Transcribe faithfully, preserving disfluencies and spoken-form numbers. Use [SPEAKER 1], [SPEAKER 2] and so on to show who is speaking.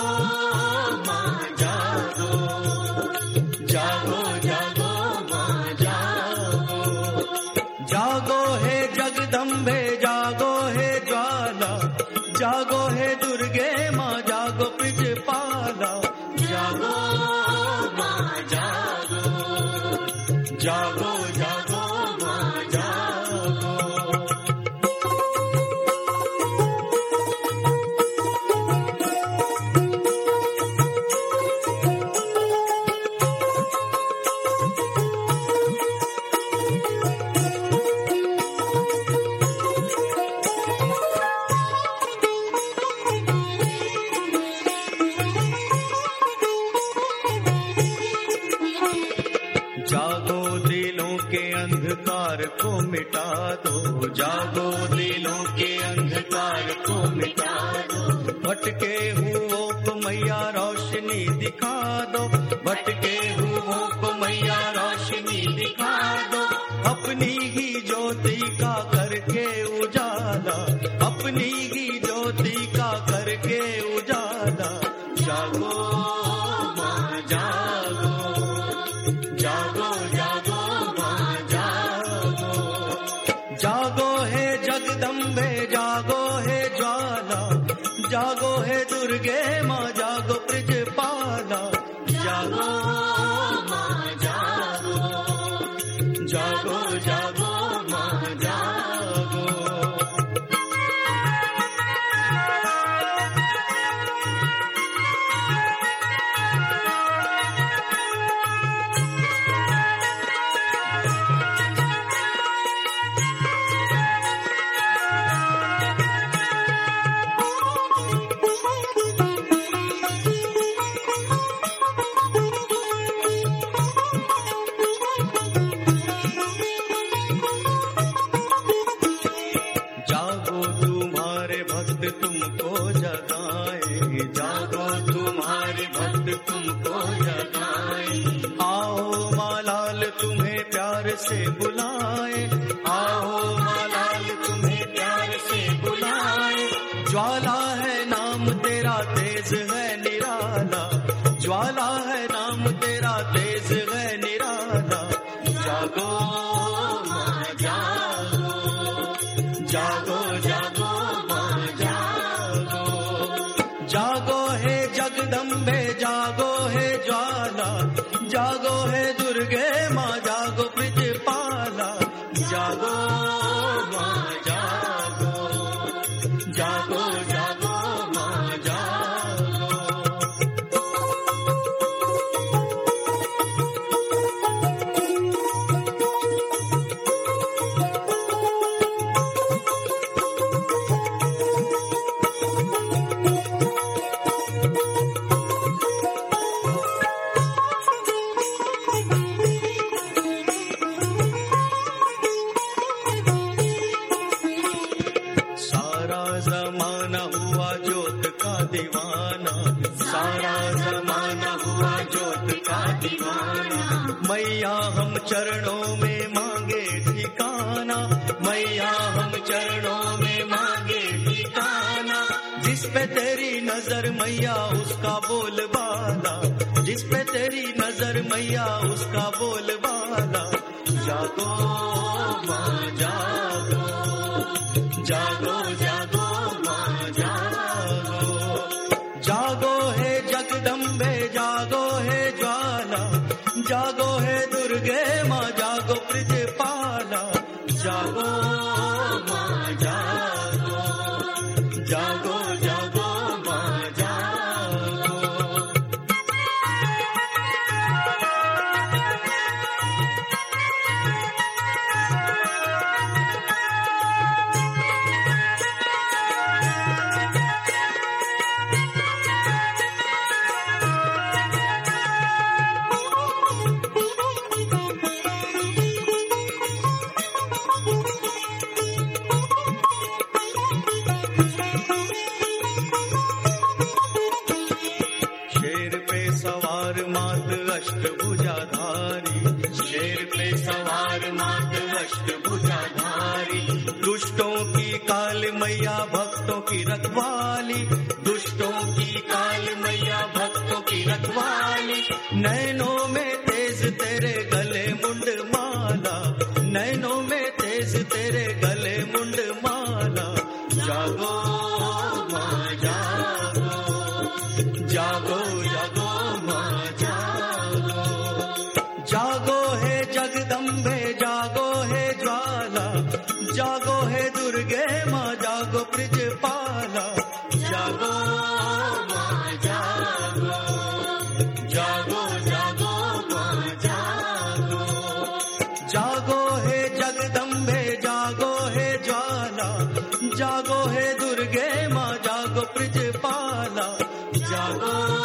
[SPEAKER 1] माँ जागो, जागो जागो माँ जागो।
[SPEAKER 2] जागो हे जगदम्बे जागो हे ज्वाला, जागो हे दुर्गे माँ जागो ब्रजपाला।
[SPEAKER 1] जागो माँ जागो, जागो जागो माँ जागो।
[SPEAKER 2] जागो दिलों के अंधकार को मिटा दो, जागो दिलों के अंधकार को मिटा दो। भटके हुओं को मैया रोशनी दिखा दो, भटके हुओं को मैया रोशनी दिखा दो। अपनी ही ज्योति का करके उजाला, अपनी ही ज्योति का करके उजाला। जागो
[SPEAKER 1] माँ जागो, जागो जागो माँ जागो।
[SPEAKER 2] जागो हे जगदम्बे जागो हे ज्वाला, जागो हे दुर्गे माँ जागो ब्रजपाला।
[SPEAKER 1] जागो माँ जागो, जागो जागो माँ जागो।
[SPEAKER 2] जागो तुम्हारे भक्त तुमको जगाए, जागो तुम्हारे भक्त तुमको जगाए। आओ माँ लाल तुम्हें प्यार से बुलाए, आओ माँ लाल तुम्हें प्यार से बुलाए। ज्वाला है नाम तेरा तेज है निराला, ज्वाला है नाम तेरा तेज है निराला। जागो
[SPEAKER 1] माँ जागो, जागो जागो माँ जागो।
[SPEAKER 2] जागो हे जगदम्बे जागो हे ज्वाला, जागो हे दुर्गे माँ जागो ब्रजपाला।
[SPEAKER 1] जागो माँ जागो, जागो जागो माँ जागो।
[SPEAKER 2] सारा जमाना हुआ जोत का दीवाना,
[SPEAKER 1] सारा जमाना हुआ जोत का दीवाना।
[SPEAKER 2] मैया हम चरणों में मांगे ठिकाना, मैया हम चरणों में मांगे ठिकाना। जिस पे तेरी नजर मैया उसका बोलबाला, जिस पे तेरी नजर मैया उसका बोलबाला। जागो
[SPEAKER 1] माँ जागो, जागो जागो माँ जागो।
[SPEAKER 2] जागो हे जगदम्बे जागो हे ज्वाला, जागो हे दुर्गे माँ जागो ब्रजपाला। जागो
[SPEAKER 1] माँ जागो, जागो जागो माँ जागो।
[SPEAKER 2] अष्टभुजाधारी,
[SPEAKER 1] शेर पे सवार मात अष्टभुजाधारी।
[SPEAKER 2] दुष्टों की काल मैया भक्तों की रखवाली,
[SPEAKER 1] दुष्टों की काल मैया रखवाली,
[SPEAKER 2] नैनों में तेज तेरे गले मुंड माला, नैनों में तेज तेरे गले मुंड माला। जागो माँ जागो, जागो जागो माँ जागो, जागो है जगदम्बे जागो है ज्वाला, जागो है दुर्गे माँ जागो ब्रजपाला।
[SPEAKER 1] जागो माँ जागो, जागो जागो माँ जागो,
[SPEAKER 2] जागो है जगदम्बे जागो है ज्वाला, जागो है दुर्गे माँ जागो ब्रजपाला।
[SPEAKER 1] जागो